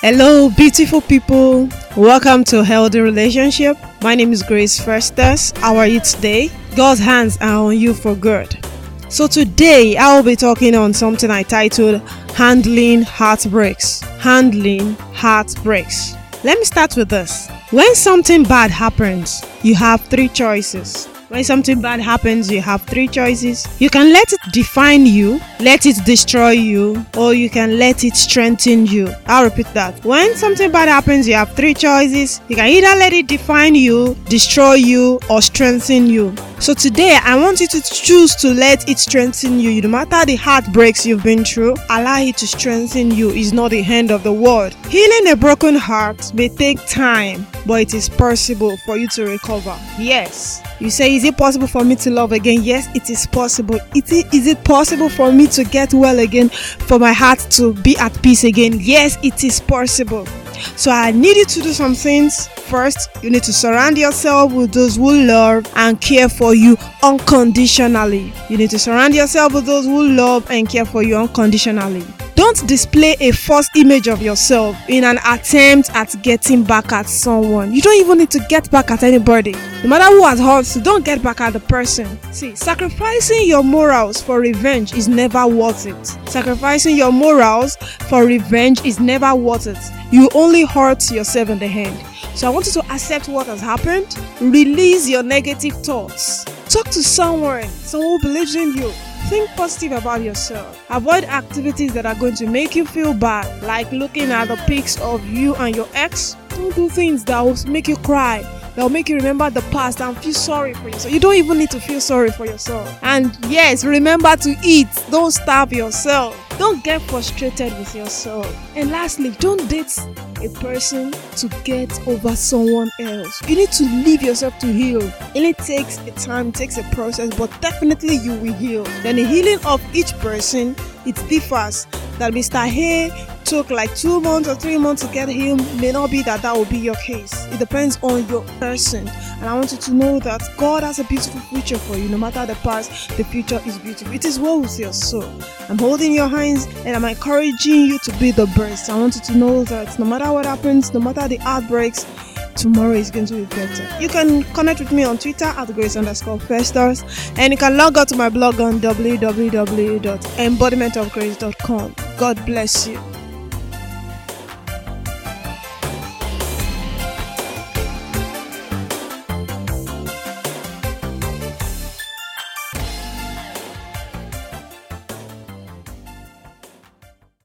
Hello, beautiful people. Welcome to Healthy Relationship. My name is Grace Festus. How are you today? God's hands are on you for good. So today, I will be talking on something I titled Handling Heartbreaks. Handling Heartbreaks. Let me start with this. When something bad happens, you have three choices. When something bad happens, you have three choices. You can let it define you, let it destroy you, or you can let it strengthen you. I'll repeat that. When something bad happens, you have three choices. You can either let it define you, destroy you, or strengthen you. So today, I want you to choose to let it strengthen you. No matter the heartbreaks you've been through, allow it to strengthen you. It's not the end of the world. Healing a broken heart may take time, but it is possible for you to recover. Yes. You say, is it possible for me to love again? Yes, it is possible. Is it possible for me to get well again? For my heart to be at peace again? Yes, it is possible. So I need you to do some things. First, you need to surround yourself with those who love and care for you unconditionally. You need to surround yourself with those who love and care for you unconditionally. Don't display a false image of yourself in an attempt at getting back at someone. You don't even need to get back at anybody. No matter who has hurt you, don't get back at the person. See, sacrificing your morals for revenge is never worth it. Sacrificing your morals for revenge is never worth it. You only hurt yourself in the end. So I want you to accept what has happened. Release your negative thoughts. Talk to someone who believes in you. Think positive about yourself. Avoid activities that are going to make you feel bad, like looking at the pics of you and your ex. Don't do things that will make you cry, that will make you remember the past and feel sorry for yourself. You don't even need to feel sorry for yourself. And yes, remember to eat. Don't starve yourself. Don't get frustrated with yourself. And lastly, don't date a person to get over someone else. You need to leave yourself to heal. It takes a time, it takes a process, but definitely you will heal. Then the healing of each person, it differs. That Mr. Hay took like 2 months or 3 months to get healed may not be that will be your case. It depends on your person. And I want you to know that God has a beautiful future for you. No matter the past, the future is beautiful. It is well with your soul. I'm holding your hands and I'm encouraging you to be the best. I want you to know that no matter what happens, no matter the outbreaks, tomorrow is going to be better. You can connect with me on Twitter at Grace_Festus, and you can log on to my blog on www.embodimentofgrace.com. God bless you.